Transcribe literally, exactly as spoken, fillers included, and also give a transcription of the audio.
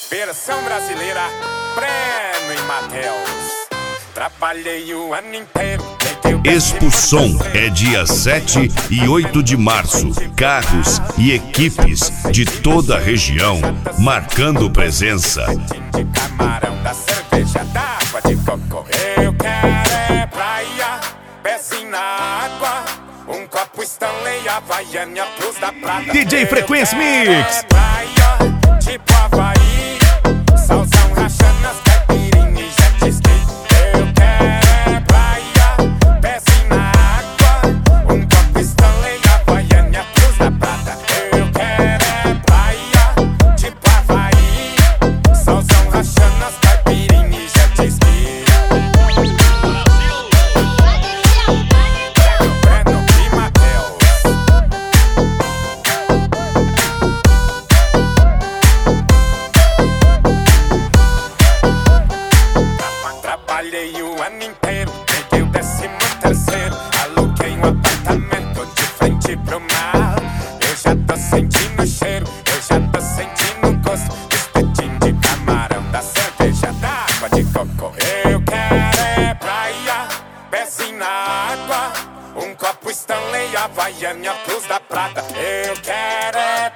Versão brasileira, Breno e Matheus. Trabalhei o ano inteiro. Expo Som é dia sete e oito de março. Carros e equipes de toda a região marcando presença. De camarão, da cerveja, da água de coco. Eu quero é praia, pezinho na água. Um copo Stanley, Havaiana, Plus da Prata. D J Frequência Mix. É praia, tipo Havaí. Salzão rachando as caipirinhas e jet ski. Eu quero é praia, pezinho na água. Um copo Stanley, Havaiana, Plus da Prata. Eu quero é praia, tipo Havaí. Salzão rachando as caipirinhas e jet ski. Breno e Matheus. Trabalhei o ano inteiro, peguei o décimo terceiro. Aluguei um apartamento de frente pro mar. Eu já tô sentindo o cheiro, eu já tô sentindo o gosto do espetinho de camarão, da cerveja, da água de coco. Eu quero é praia, pezinho na água. Um copo Stanley, Havaiana, Plus da Prata. Eu quero é